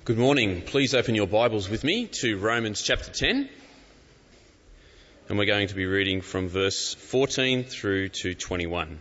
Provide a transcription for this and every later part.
Good morning. Please open your Bibles with me to Romans chapter 10. And we're going to be reading from verse 14 through to 21.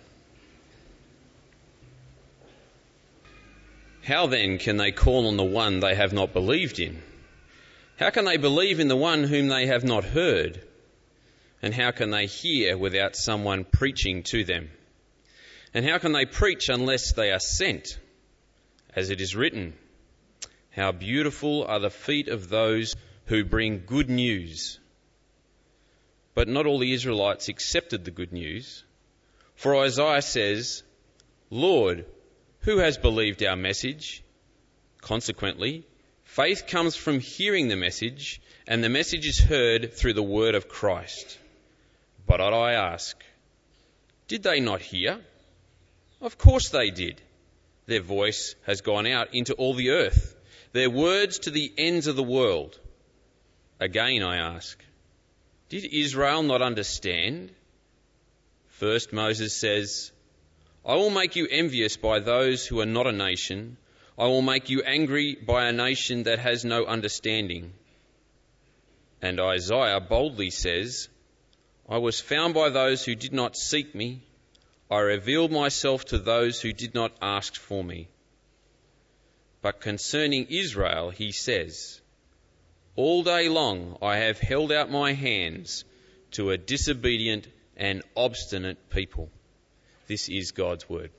How then can they call on the one they have not believed in? How can they believe in the one whom they have not heard? And how can they hear without someone preaching to them? And how can they preach unless they are sent? As it is written, how beautiful are the feet of those who bring good news. But not all the Israelites accepted the good news. For Isaiah says, Lord, who has believed our message? Consequently, faith comes from hearing the message, and the message is heard through the word of Christ. But I ask, did they not hear? Of course they did. Their voice has gone out into all the earth, their words to the ends of the world. Again I ask, did Israel not understand? First Moses says, I will make you envious by those who are not a nation. I will make you angry by a nation that has no understanding. And Isaiah boldly says, I was found by those who did not seek me. I revealed myself to those who did not ask for me. But concerning Israel, he says, all day long I have held out my hands to a disobedient and obstinate people. This is God's word.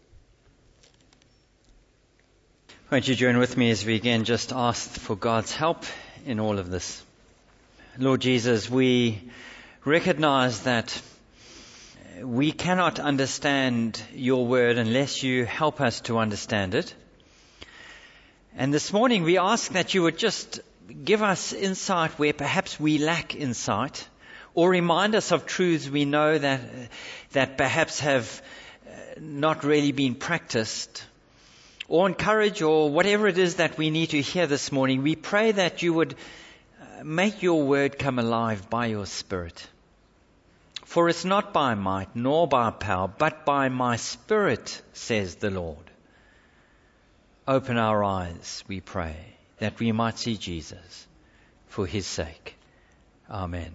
Won't you join with me as we again just ask for God's help in all of this? Lord Jesus, we recognize that we cannot understand your word unless you help us to understand it. And this morning we ask that you would just give us insight where perhaps we lack insight, or remind us of truths we know that perhaps have not really been practiced, or encourage, or whatever it is that we need to hear this morning. We pray that you would make your word come alive by your Spirit. For it's not by might nor by power, but by my Spirit, says the Lord. Open our eyes, we pray, that we might see Jesus for his sake. Amen.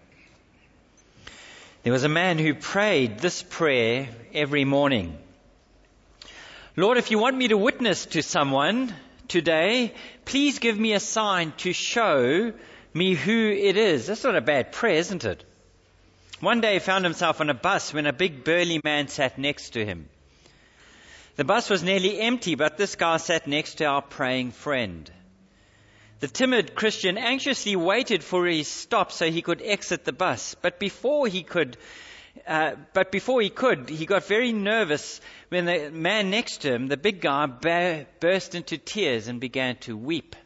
There was a man who prayed this prayer every morning. Lord, if you want me to witness to someone today, please give me a sign to show me who it is. That's not a bad prayer, isn't it? One day he found himself on a bus when a big burly man sat next to him. The bus was nearly empty, but this guy sat next to our praying friend. The timid Christian anxiously waited for his stop so he could exit the bus. But before he could, he got very nervous when the man next to him, the big guy, burst into tears and began to weep.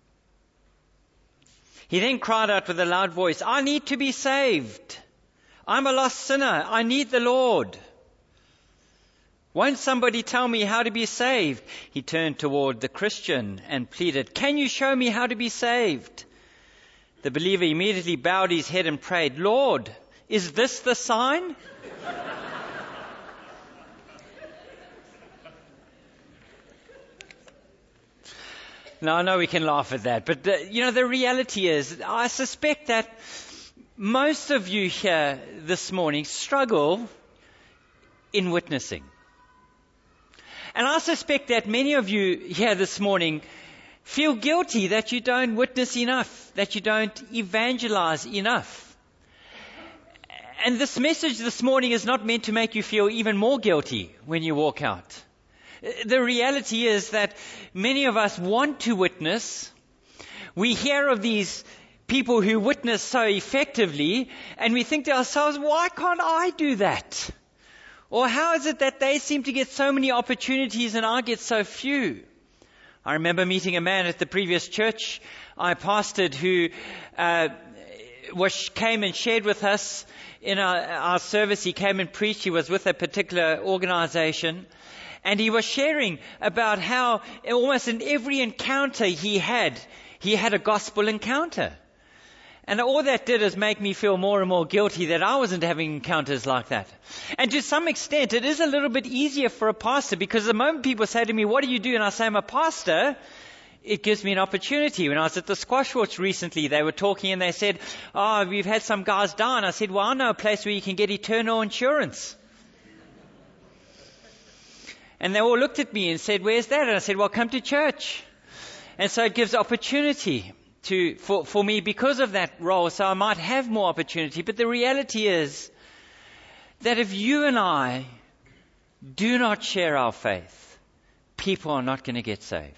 He then cried out with a loud voice, I need to be saved. I'm a lost sinner. I need the Lord. Won't somebody tell me how to be saved? He turned toward the Christian and pleaded, can you show me how to be saved? The believer immediately bowed his head and prayed, Lord, is this the sign? Now, I know we can laugh at that, but the reality is, I suspect that most of you here this morning struggle in witnessing. And I suspect that many of you here this morning feel guilty that you don't witness enough, that you don't evangelize enough. And this message this morning is not meant to make you feel even more guilty when you walk out. The reality is that many of us want to witness. We hear of these people who witness so effectively, and we think to ourselves, why can't I do that? Or how is it that they seem to get so many opportunities and I get so few? I remember meeting a man at the previous church I pastored who came and shared with us in our service. He came and preached. He was with a particular organization. And he was sharing about how almost in every encounter he had a gospel encounter. And all that did is make me feel more and more guilty that I wasn't having encounters like that. And to some extent, it is a little bit easier for a pastor, because the moment people say to me, what do you do? And I say, I'm a pastor, it gives me an opportunity. When I was at the Squash Courts recently, they were talking and they said, we've had some guys die. And I said, well, I know a place where you can get eternal insurance. And they all looked at me and said, where's that? And I said, well, come to church. And so it gives opportunity for me because of that role. So I might have more opportunity. But the reality is that if you and I do not share our faith, people are not going to get saved.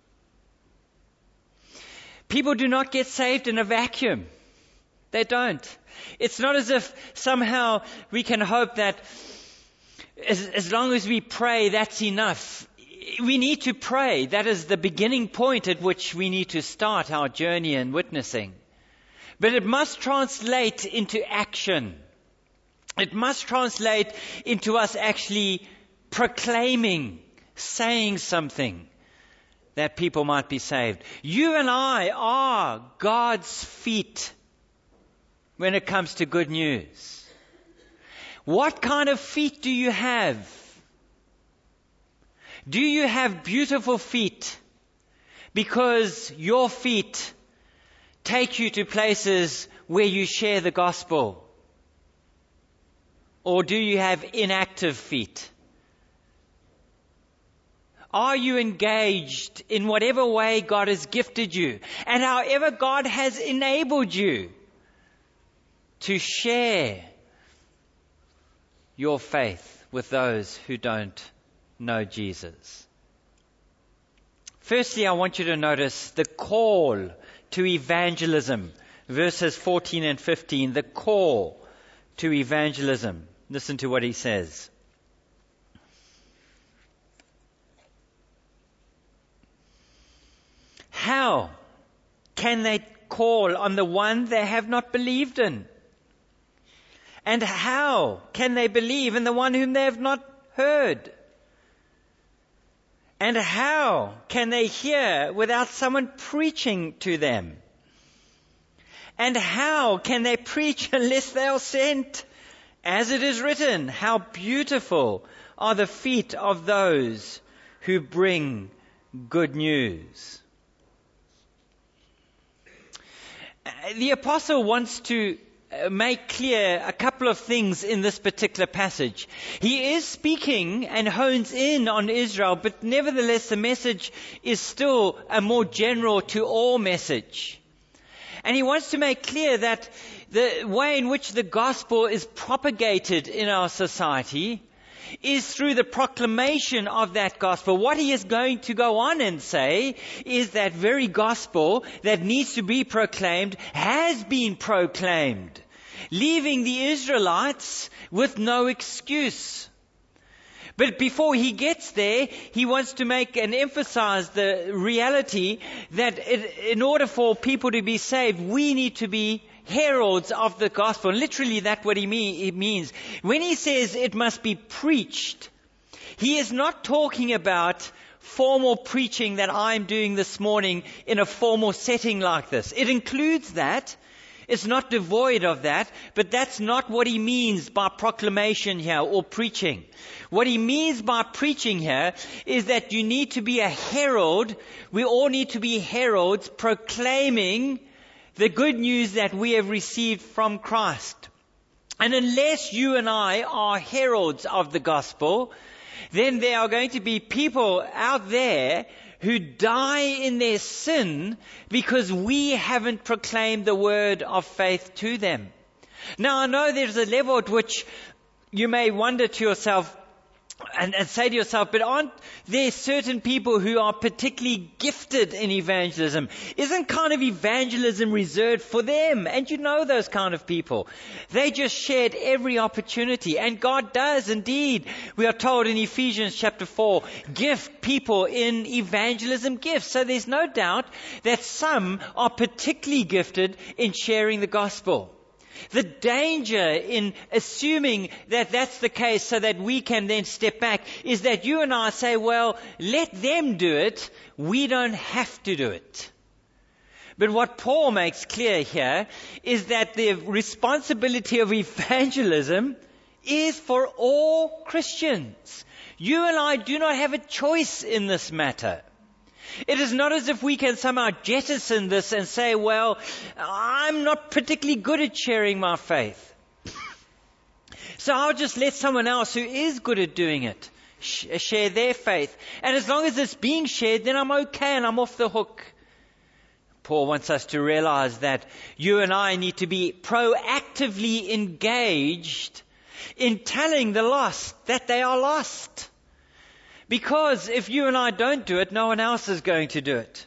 People do not get saved in a vacuum. They don't. It's not as if somehow we can hope that as long as we pray, that's enough. We need to pray. That is the beginning point at which we need to start our journey in witnessing. But it must translate into action. It must translate into us actually proclaiming, saying something that people might be saved. You and I are God's feet when it comes to good news. What kind of feet do you have? Do you have beautiful feet because your feet take you to places where you share the gospel? Or do you have inactive feet? Are you engaged in whatever way God has gifted you and however God has enabled you to share your faith with those who don't know Jesus? Firstly, I want you to notice the call to evangelism. Verses 14 and 15, the call to evangelism. Listen to what he says. How can they call on the one they have not believed in? And how can they believe in the one whom they have not heard? And how can they hear without someone preaching to them? And how can they preach unless they are sent? As it is written, how beautiful are the feet of those who bring good news. The apostle wants to make clear a couple of things in this particular passage. He is speaking and hones in on Israel, but nevertheless the message is still a more general to all message. And he wants to make clear that the way in which the gospel is propagated in our society is through the proclamation of that gospel. What he is going to go on and say is that very gospel that needs to be proclaimed has been proclaimed, leaving the Israelites with no excuse. But before he gets there, he wants to make and emphasize the reality that in order for people to be saved, we need to be heralds of the gospel. Literally, that's what he means. When he says it must be preached, he is not talking about formal preaching that I'm doing this morning in a formal setting like this. It includes that. It's not devoid of that, but that's not what he means by proclamation here or preaching. What he means by preaching here is that you need to be a herald. We all need to be heralds proclaiming the good news that we have received from Christ. And unless you and I are heralds of the gospel, then there are going to be people out there who die in their sin because we haven't proclaimed the word of faith to them. Now, I know there's a level at which you may wonder to yourself and say to yourself, but aren't there certain people who are particularly gifted in evangelism? Isn't kind of evangelism reserved for them? And you know those kind of people. They just shared every opportunity. And God does indeed, we are told in Ephesians chapter 4, gift people in evangelism gifts. So there's no doubt that some are particularly gifted in sharing the gospel. The danger in assuming that that's the case so that we can then step back is that you and I say, well, let them do it. We don't have to do it. But what Paul makes clear here is that the responsibility of evangelism is for all Christians. You and I do not have a choice in this matter. It is not as if we can somehow jettison this and say, well, I'm not particularly good at sharing my faith, so I'll just let someone else who is good at doing it share their faith. And as long as it's being shared, then I'm okay and I'm off the hook. Paul wants us to realize that you and I need to be proactively engaged in telling the lost that they are lost. Because if you and I don't do it, no one else is going to do it.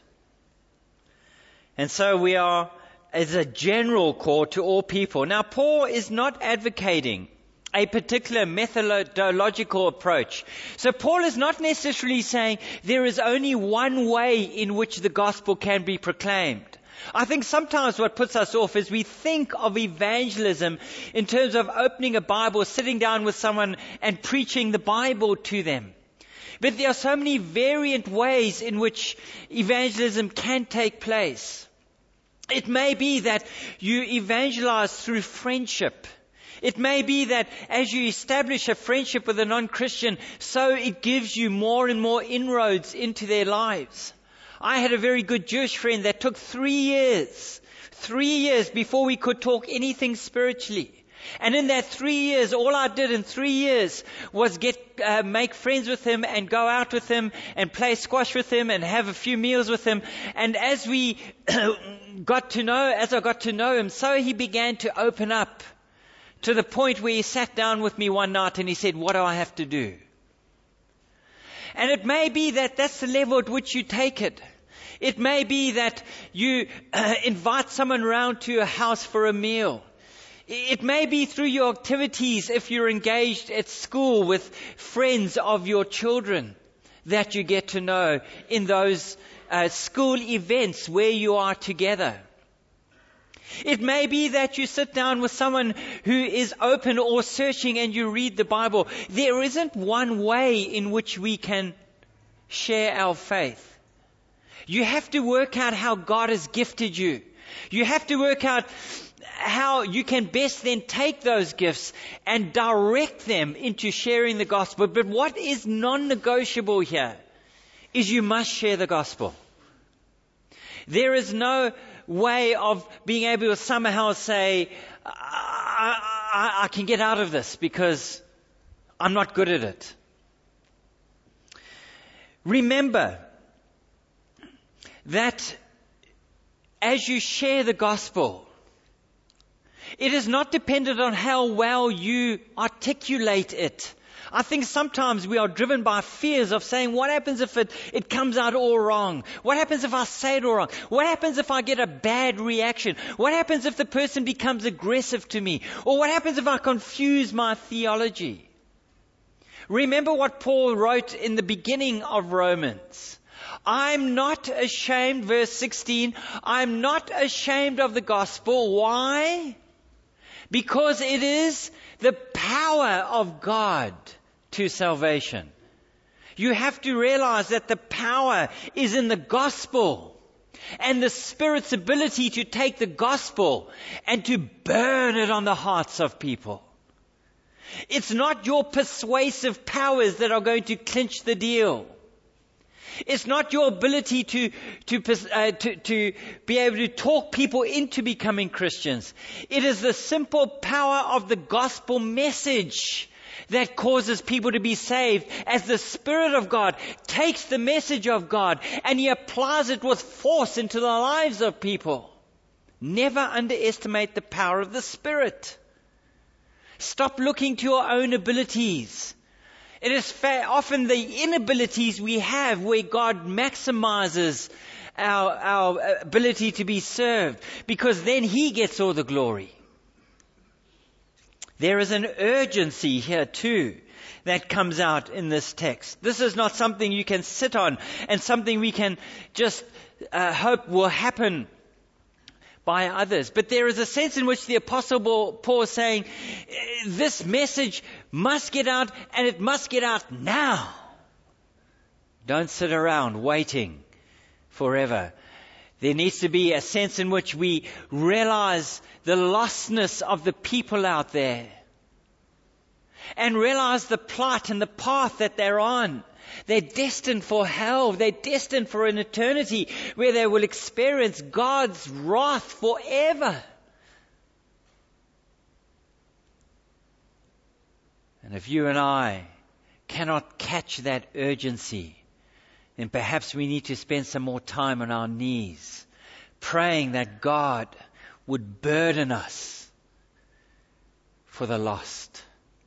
And so we are, as a general call to all people. Now, Paul is not advocating a particular methodological approach. So Paul is not necessarily saying there is only one way in which the gospel can be proclaimed. I think sometimes what puts us off is we think of evangelism in terms of opening a Bible, sitting down with someone and preaching the Bible to them. But there are so many variant ways in which evangelism can take place. It may be that you evangelize through friendship. It may be that as you establish a friendship with a non-Christian, so it gives you more and more inroads into their lives. I had a very good Jewish friend that took 3 years before we could talk anything spiritually. And in that 3 years, all I did in 3 years was make friends with him and go out with him and play squash with him and have a few meals with him. And as I got to know him, so he began to open up, to the point where he sat down with me one night and he said, what do I have to do? And it may be that that's the level at which you take it. It may be that you invite someone around to your house for a meal. It may be through your activities, if you're engaged at school with friends of your children, that you get to know in those school events where you are together. It may be that you sit down with someone who is open or searching and you read the Bible. There isn't one way in which we can share our faith. You have to work out how God has gifted you. You have to work out how you can best then take those gifts and direct them into sharing the gospel. But what is non-negotiable here is you must share the gospel. There is no way of being able to somehow say, I can get out of this because I'm not good at it. Remember that as you share the gospel, it is not dependent on how well you articulate it. I think sometimes we are driven by fears of saying, what happens if it comes out all wrong? What happens if I say it all wrong? What happens if I get a bad reaction? What happens if the person becomes aggressive to me? Or what happens if I confuse my theology? Remember what Paul wrote in the beginning of Romans. I'm not ashamed, verse 16, I'm not ashamed of the gospel. Why? Because it is the power of God to salvation. You have to realize that the power is in the gospel, and the Spirit's ability to take the gospel and to burn it on the hearts of people. It's not your persuasive powers that are going to clinch the deal. It's not your ability to be able to talk people into becoming Christians. It is the simple power of the gospel message that causes people to be saved, as the Spirit of God takes the message of God and He applies it with force into the lives of people. Never underestimate the power of the Spirit. Stop looking to your own abilities. It is often the inabilities we have where God maximizes our ability to be served, because then He gets all the glory. There is an urgency here too that comes out in this text. This is not something you can sit on and something we can just hope will happen by others. But there is a sense in which the Apostle Paul is saying, this message must get out, and it must get out now. Don't sit around waiting forever. There needs to be a sense in which we realize the lostness of the people out there, and realize the plight and the path that they're on, They're destined for hell. They're destined for an eternity where they will experience God's wrath forever. And if you and I cannot catch that urgency, then perhaps we need to spend some more time on our knees, praying that God would burden us for the lost.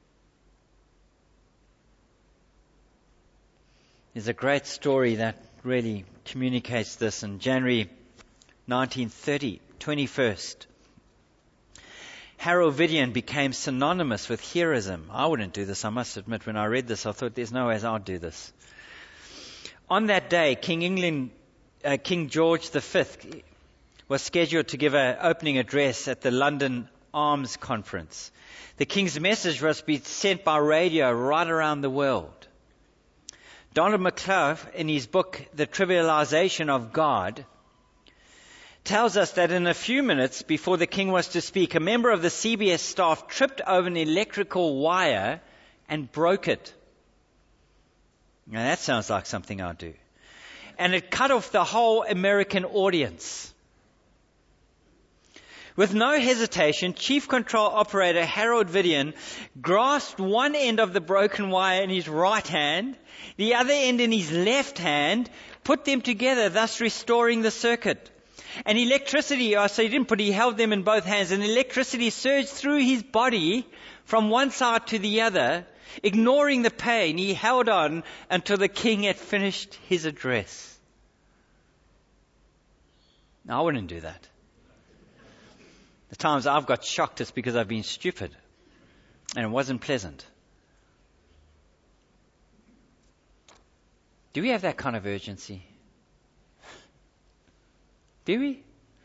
There's a great story that really communicates this. In January 1930, 21st, Harold Vidian became synonymous with heroism. I wouldn't do this, I must admit. When I read this, I thought there's no way I'd do this. On that day, King George V was scheduled to give an opening address at the London Arms Conference. The King's message was to be sent by radio right around the world. Donald McClough, in his book, The Trivialization of God, tells us that in a few minutes before the King was to speak, a member of the CBS staff tripped over an electrical wire and broke it. Now that sounds like something I'd do. And it cut off the whole American audience. With no hesitation, Chief Control Operator Harold Vidian grasped one end of the broken wire in his right hand, the other end in his left hand, put them together, thus restoring the circuit. And electricity, he held them in both hands, and electricity surged through his body from one side to the other. Ignoring the pain, he held on until the King had finished his address. Now, I wouldn't do that. The times I've got shocked, it's because I've been stupid. And it wasn't pleasant. Do we have that kind of urgency? Do we?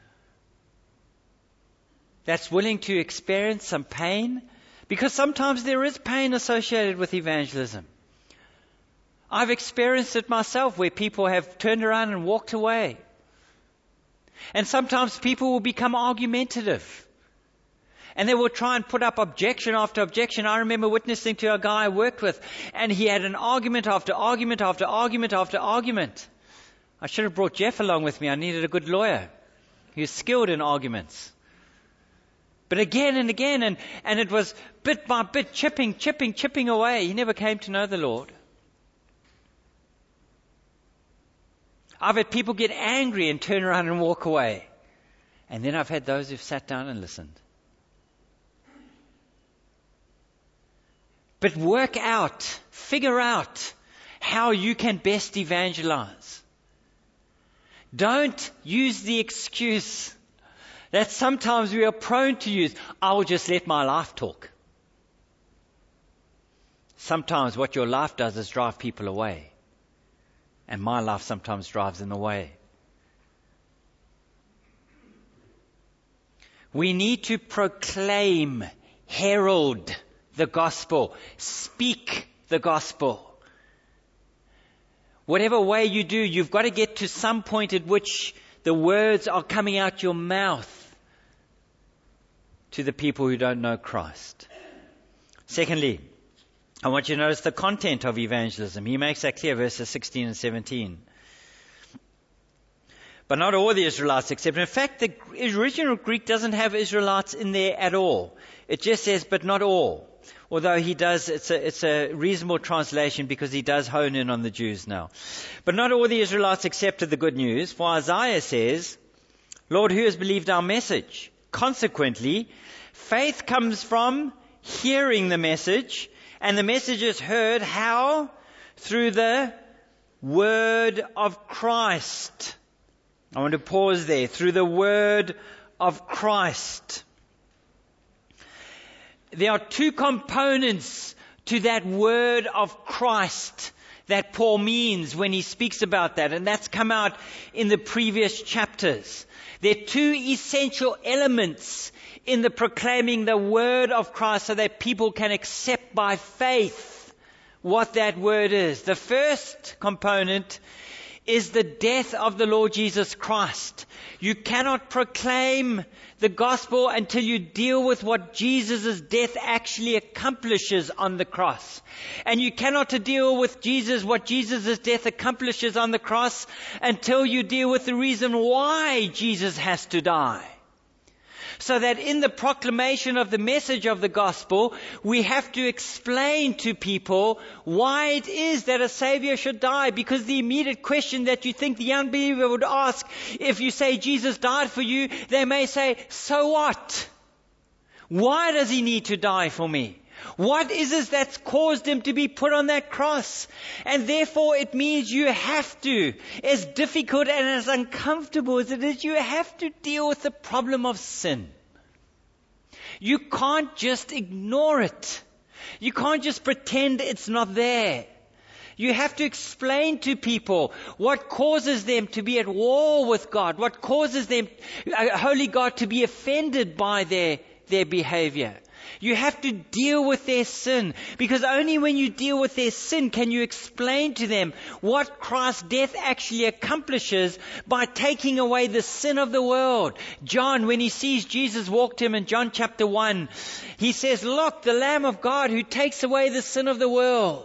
That's willing to experience some pain? Because sometimes there is pain associated with evangelism. I've experienced it myself where people have turned around and walked away. And sometimes people will become argumentative. And they will try and put up objection after objection. I remember witnessing to a guy I worked with, and he had an argument after argument after argument after argument. I should have brought Jeff along with me. I needed a good lawyer. He was skilled in arguments. But again and again, and it was bit by bit, chipping away. He never came to know the Lord. I've had people get angry and turn around and walk away. And then I've had those who've sat down and listened. But figure out how you can best evangelize. Don't use the excuse that sometimes we are prone to use. I'll just let my life talk. Sometimes what your life does is drive people away. And my life sometimes drives them away. We need to proclaim, herald the gospel, speak the gospel. Whatever way you do, you've got to get to some point at which the words are coming out your mouth to the people who don't know Christ. Secondly, I want you to notice the content of evangelism. He makes that clear, verses 16 and 17. But not all the Israelites accept. In fact, the original Greek doesn't have Israelites in there at all. It just says, but not all. Although he does, it's a reasonable translation because he does hone in on the Jews now. But not all the Israelites accepted the good news. For Isaiah says, Lord, who has believed our message? Consequently, faith comes from hearing the message, and the message is heard how? Through the word of Christ. I want to pause there. Through the word of Christ. There are two components to that word of Christ that Paul means when he speaks about that. And that's come out in the previous chapters. There are two essential elements in the proclaiming the word of Christ so that people can accept by faith what that word is. The first component is the death of the Lord Jesus Christ. You cannot proclaim the gospel until you deal with what Jesus' death actually accomplishes on the cross. And you cannot deal with what Jesus' death accomplishes on the cross until you deal with the reason why Jesus has to die. So that in the proclamation of the message of the gospel, we have to explain to people why it is that a Savior should die. Because the immediate question that you think the unbeliever would ask, if you say Jesus died for you, they may say, so what? Why does He need to die for me? What is it that's caused Him to be put on that cross? And therefore it means you have to, as difficult and as uncomfortable as it is, you have to deal with the problem of sin. You can't just ignore it. You can't just pretend it's not there. You have to explain to people what causes them to be at war with God, what causes them, holy God, to be offended by their behavior. You have to deal with their sin, because only when you deal with their sin can you explain to them what Christ's death actually accomplishes by taking away the sin of the world. John, when he sees Jesus walk to him in John chapter 1, he says, look, the Lamb of God who takes away the sin of the world.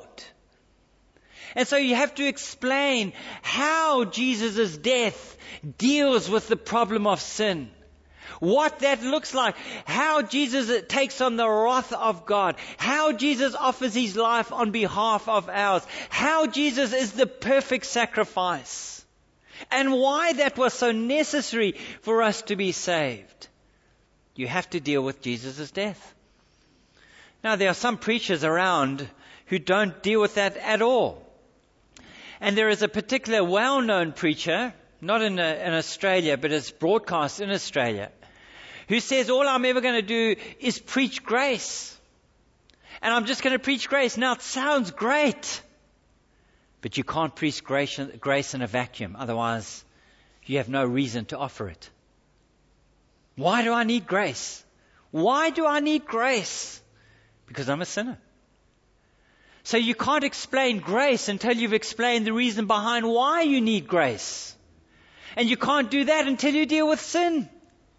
And so you have to explain how Jesus' death deals with the problem of sin. What that looks like, how Jesus takes on the wrath of God, how Jesus offers His life on behalf of ours, how Jesus is the perfect sacrifice, and why that was so necessary for us to be saved. You have to deal with Jesus' death. Now, there are some preachers around who don't deal with that at all. And there is a particular well-known preacher, not in Australia, but it's broadcast in Australia, who says, all I'm ever going to do is preach grace. And I'm just going to preach grace. Now, it sounds great, but you can't preach grace in a vacuum. Otherwise, you have no reason to offer it. Why do I need grace? Why do I need grace? Because I'm a sinner. So you can't explain grace until you've explained the reason behind why you need grace. And you can't do that until you deal with sin.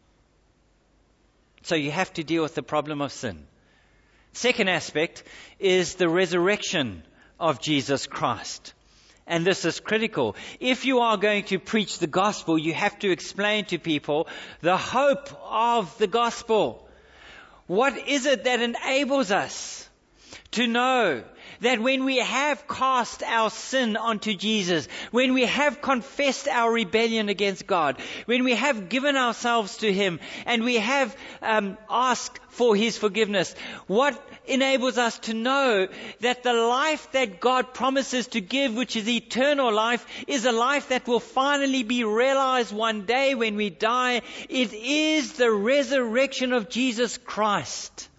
So you have to deal with the problem of sin. Second aspect is the resurrection of Jesus Christ. And this is critical. If you are going to preach the gospel, you have to explain to people the hope of the gospel. What is it that enables us to know that when we have cast our sin onto Jesus, when we have confessed our rebellion against God, when we have given ourselves to Him, and we have asked for His forgiveness, what enables us to know that the life that God promises to give, which is eternal life, is a life that will finally be realized one day when we die? It is the resurrection of Jesus Christ.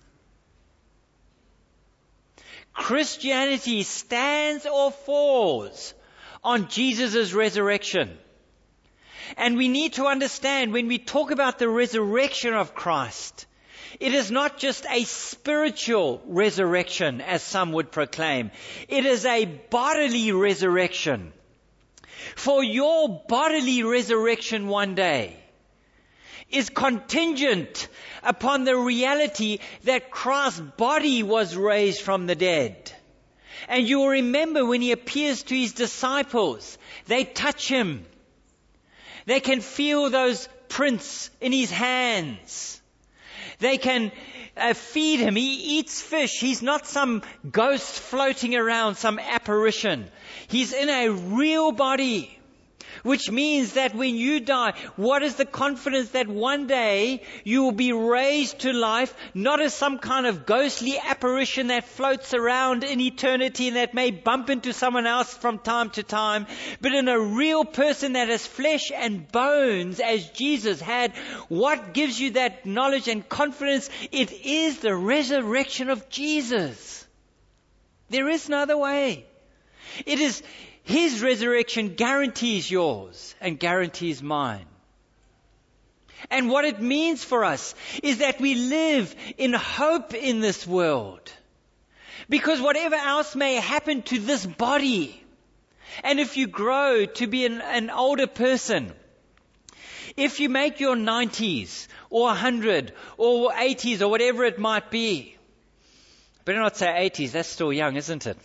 Christianity stands or falls on Jesus' resurrection. And we need to understand, when we talk about the resurrection of Christ, it is not just a spiritual resurrection, as some would proclaim. It is a bodily resurrection. For your bodily resurrection one day is contingent upon the reality that Christ's body was raised from the dead. And you will remember when He appears to His disciples, they touch Him. They can feel those prints in His hands. They can feed Him. He eats fish. He's not some ghost floating around, some apparition. He's in a real body. Which means that when you die, what is the confidence that one day you will be raised to life, not as some kind of ghostly apparition that floats around in eternity and that may bump into someone else from time to time, but in a real person that has flesh and bones as Jesus had. What gives you that knowledge and confidence? It is the resurrection of Jesus. There is no other way. It is His resurrection guarantees yours and guarantees mine. And what it means for us is that we live in hope in this world. Because whatever else may happen to this body, And if you grow to be an older person, if you make your 90s or 100 or 80s or whatever it might be, better not say 80s, that's still young, isn't it?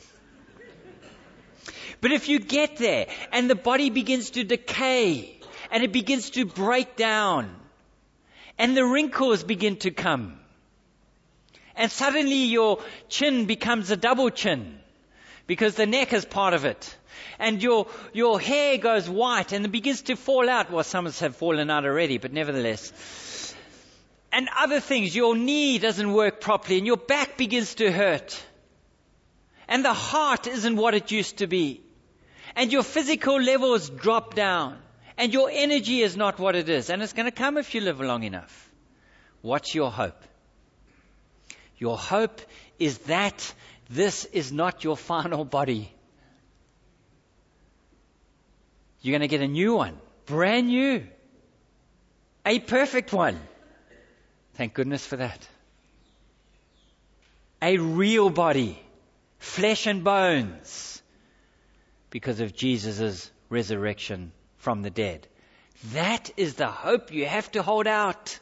But if you get there and the body begins to decay and it begins to break down and the wrinkles begin to come and suddenly your chin becomes a double chin because the neck is part of it and your hair goes white and it begins to fall out. Well, some have fallen out already, but nevertheless. And other things, your knee doesn't work properly and your back begins to hurt. And the heart isn't what it used to be. And your physical levels drop down. And your energy is not what it is. And it's going to come if you live long enough. What's your hope? Your hope is that this is not your final body. You're going to get a new one. Brand new. A perfect one. Thank goodness for that. A real body. Flesh and bones. Because of Jesus' resurrection from the dead. That is the hope you have to hold out.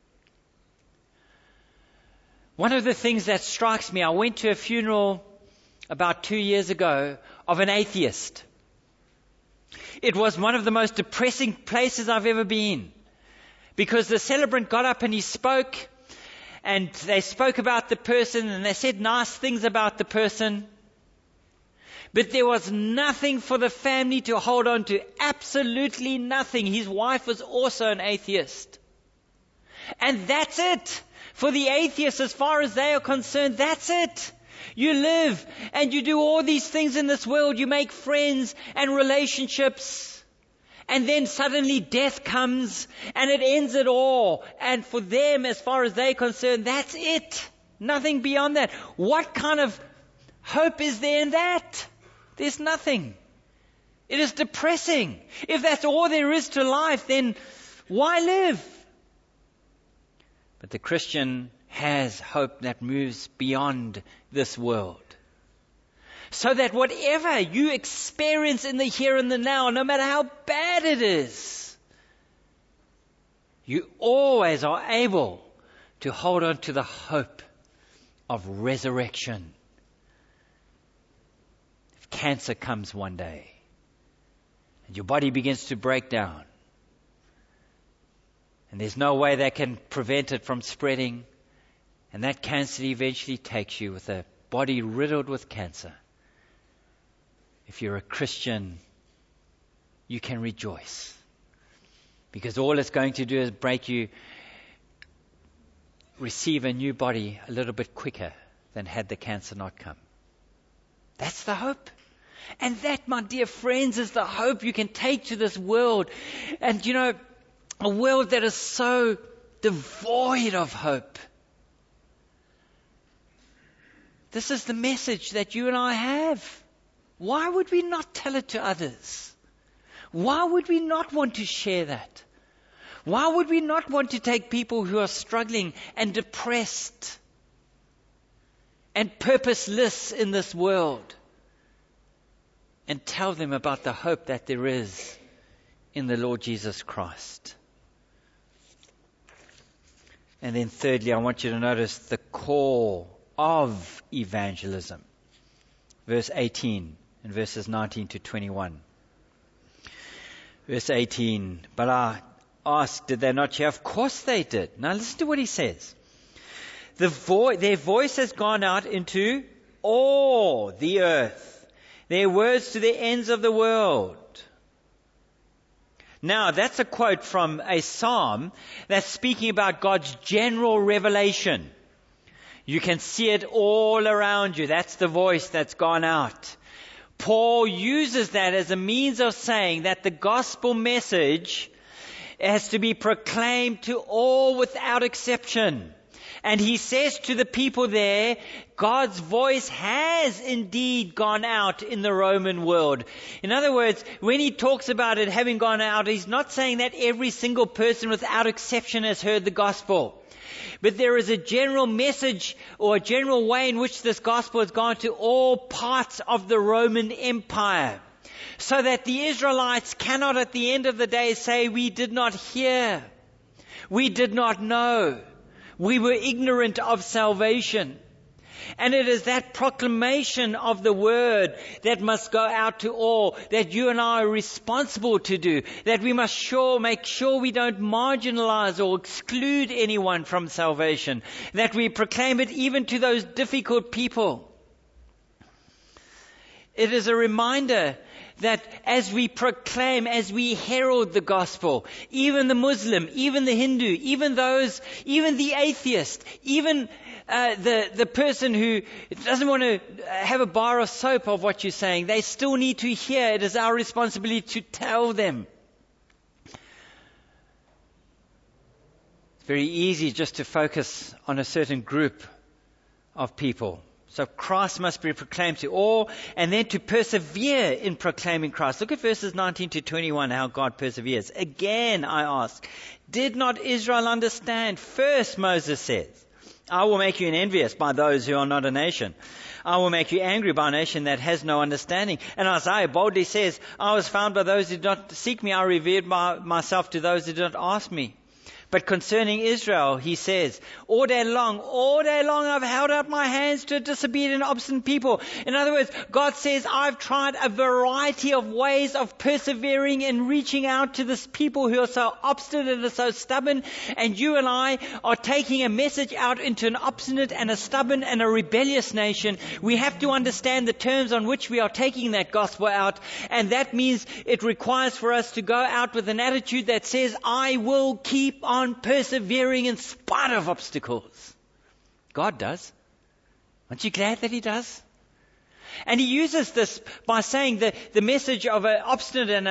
One of the things that strikes me, I went to a funeral about 2 years ago of an atheist. It was one of the most depressing places I've ever been. Because the celebrant got up and he spoke, and they spoke about the person and they said nice things about the person. But there was nothing for the family to hold on to. Absolutely nothing. His wife was also an atheist. And that's it. For the atheists, as far as they are concerned, that's it. You live and you do all these things in this world. You make friends and relationships. And then suddenly death comes and it ends it all. And for them, as far as they're concerned, that's it. Nothing beyond that. What kind of hope is there in that? There's nothing. It is depressing. If that's all there is to life, then why live? But the Christian has hope that moves beyond this world. So that whatever you experience in the here and the now, no matter how bad it is, you always are able to hold on to the hope of resurrection. Cancer comes one day and your body begins to break down and there's no way they can prevent it from spreading, and that cancer eventually takes you with a body riddled with cancer. If you're a Christian, you can rejoice because all it's going to do is break you receive a new body a little bit quicker than had the cancer not come. That's the hope. And that, my dear friends, is the hope you can take to this world. And you know, a world that is so devoid of hope. This is the message that you and I have. Why would we not tell it to others? Why would we not want to share that? Why would we not want to take people who are struggling and depressed and purposeless in this world and tell them about the hope that there is in the Lord Jesus Christ? And then thirdly, I want you to notice the core of evangelism. Verse 18 and verses 19 to 21. Verse 18, but I asked, did they not hear? Of course they did. Now listen to what he says. Their voice has gone out into all the earth, their words to the ends of the world. Now that's a quote from a psalm that's speaking about God's general revelation. You can see it all around you. That's the voice that's gone out. Paul uses that as a means of saying that the gospel message has to be proclaimed to all without exception. And he says to the people there, God's voice has indeed gone out in the Roman world. In other words, when he talks about it having gone out, he's not saying that every single person without exception has heard the gospel. But there is a general message or a general way in which this gospel has gone to all parts of the Roman Empire. so that the Israelites cannot at the end of the day say, we did not hear, we did not know, we were ignorant of salvation. And it is that proclamation of the word that must go out to all, that you and I are responsible to do, that we must make sure we don't marginalize or exclude anyone from salvation, that we proclaim it even to those difficult people. It is a reminder that as we proclaim, as we herald the gospel, even the Muslim, even the Hindu, even the atheist, even the person who doesn't want to have a bar of soap of what you're saying, they still need to hear. It is our responsibility to tell them. It's very easy just to focus on a certain group of people. So Christ must be proclaimed to all, and then to persevere in proclaiming Christ. Look at verses 19 to 21, how God perseveres. Again, I ask, did not Israel understand? First, Moses says, I will make you envious by those who are not a nation. I will make you angry by a nation that has no understanding. And Isaiah boldly says, I was found by those who did not seek me. I revealed myself to those who did not ask me. But concerning Israel, he says, all day long I've held out my hands to a disobedient, obstinate people. In other words, God says, I've tried a variety of ways of persevering and reaching out to this people who are so obstinate and so stubborn. And you and I are taking a message out into an obstinate and a stubborn and a rebellious nation. We have to understand the terms on which we are taking that gospel out. And that means it requires for us to go out with an attitude that says, I will keep on persevering in spite of obstacles. God does. Aren't you glad that He does? And He uses this by saying that the message of an obstinate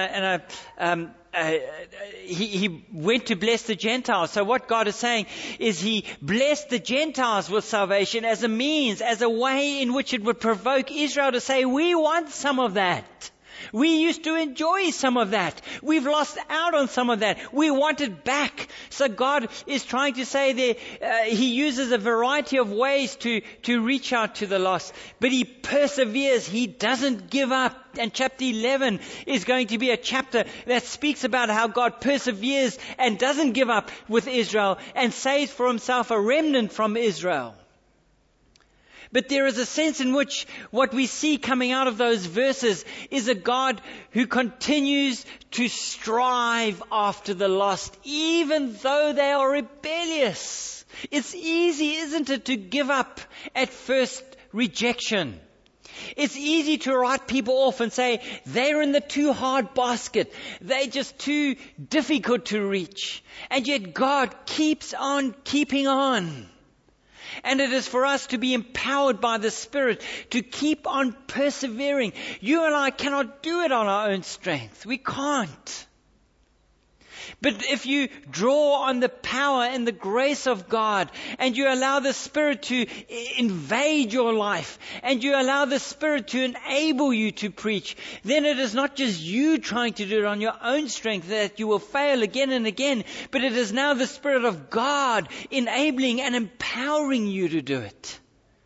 He went to bless the Gentiles. So what God is saying is He blessed the Gentiles with salvation as a means, as a way in which it would provoke Israel to say, we want some of that. We used to enjoy some of that. We've lost out on some of that. We want it back. So God is trying to say there, He uses a variety of ways to reach out to the lost. But He perseveres. He doesn't give up. And chapter 11 is going to be a chapter that speaks about how God perseveres and doesn't give up with Israel and saves for Himself a remnant from Israel. But there is a sense in which what we see coming out of those verses is a God who continues to strive after the lost, even though they are rebellious. It's easy, isn't it, to give up at first rejection. It's easy to write people off and say, they're in the too hard basket. They're just too difficult to reach. And yet God keeps on keeping on. And it is for us to be empowered by the Spirit to keep on persevering. You and I cannot do it on our own strength. We can't. But if you draw on the power and the grace of God, and you allow the Spirit to invade your life, and you allow the Spirit to enable you to preach, then it is not just you trying to do it on your own strength that you will fail again and again, but it is now the Spirit of God enabling and empowering you to do it.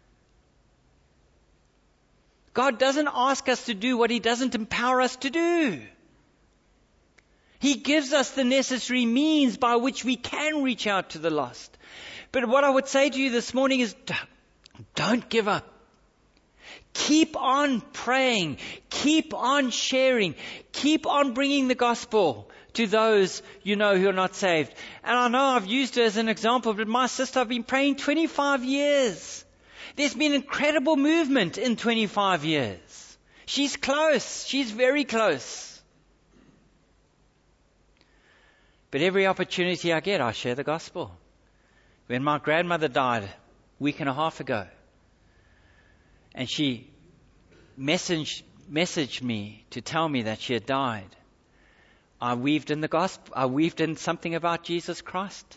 God doesn't ask us to do what He doesn't empower us to do. He gives us the necessary means by which we can reach out to the lost. But what I would say to you this morning is, don't give up. Keep on praying. Keep on sharing. Keep on bringing the gospel to those you know who are not saved. And I know I've used it as an example, but my sister, I've been praying 25 years. There's been incredible movement in 25 years. She's close. She's very close. But every opportunity I get, I share the gospel. When my grandmother died a week and a half ago, and she messaged me to tell me that she had died, I weaved in the gospel. I weaved in something about Jesus Christ.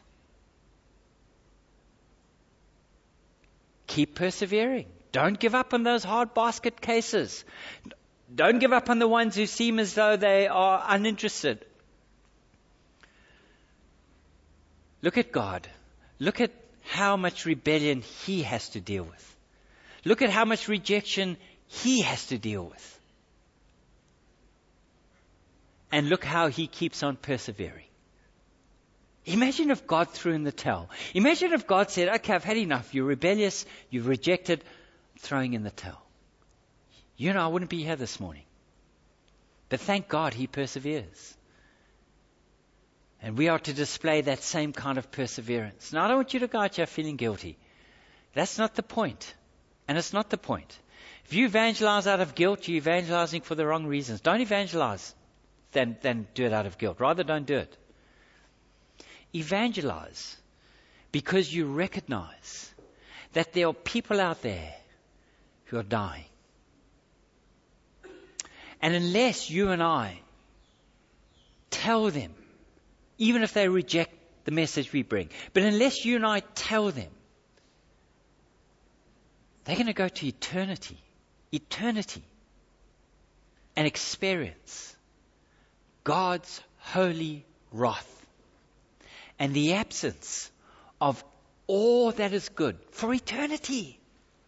Keep persevering. Don't give up on those hard basket cases. Don't give up on the ones who seem as though they are uninterested. Look at God. Look at how much rebellion He has to deal with. Look at how much rejection He has to deal with. And look how he keeps on persevering. Imagine if God threw in the towel. Imagine if God said, okay, I've had enough. You're rebellious. You've rejected. Throwing in the towel. You and I wouldn't be here this morning. But thank God he perseveres. And we are to display that same kind of perseverance. Now, I don't want you to go out here feeling guilty. That's not the point. And it's not the point. If you evangelize out of guilt, you're evangelizing for the wrong reasons. Don't evangelize than do it out of guilt. Rather, don't do it. Evangelize because you recognize that there are people out there who are dying. And unless you and I tell them, even if they reject the message we bring, but unless you and I tell them, they're going to go to eternity, and experience God's holy wrath and the absence of all that is good for eternity.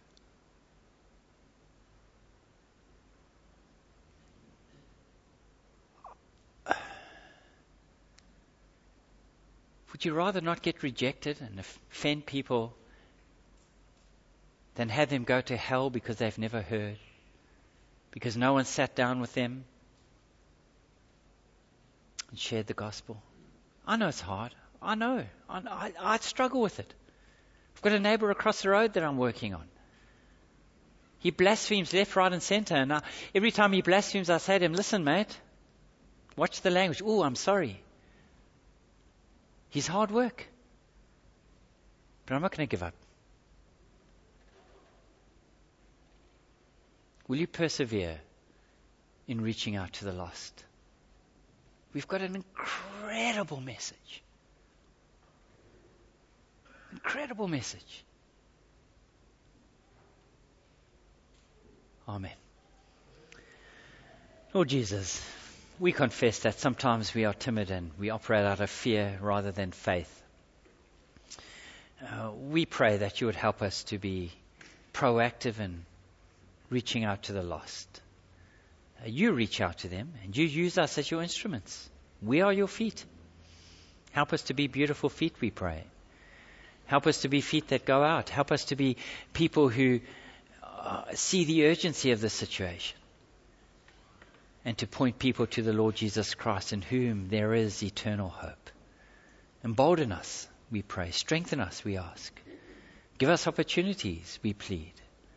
Would you rather not get rejected and offend people than have them go to hell because they've never heard? Because no one sat down with them and shared the gospel? I know it's hard. I know. I struggle with it. I've got a neighbor across the road that I'm working on. He blasphemes left, right, and center. And every time he blasphemes, I say to him, listen, mate, watch the language. Oh, I'm sorry. He's hard work. But I'm not going to give up. Will you persevere in reaching out to the lost? We've got an incredible message. Incredible message. Amen. Lord Jesus, we confess that sometimes we are timid and we operate out of fear rather than faith. We pray that you would help us to be proactive in reaching out to the lost. You reach out to them and you use us as your instruments. We are your feet. Help us to be beautiful feet, we pray. Help us to be feet that go out. Help us to be people who see the urgency of the situation. And to point people to the Lord Jesus Christ, in whom there is eternal hope. Embolden us, we pray. Strengthen us, we ask. Give us opportunities, we plead.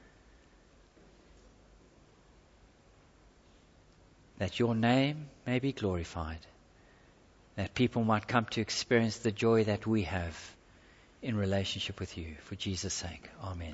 That your name may be glorified. That people might come to experience the joy that we have in relationship with you. For Jesus' sake, amen.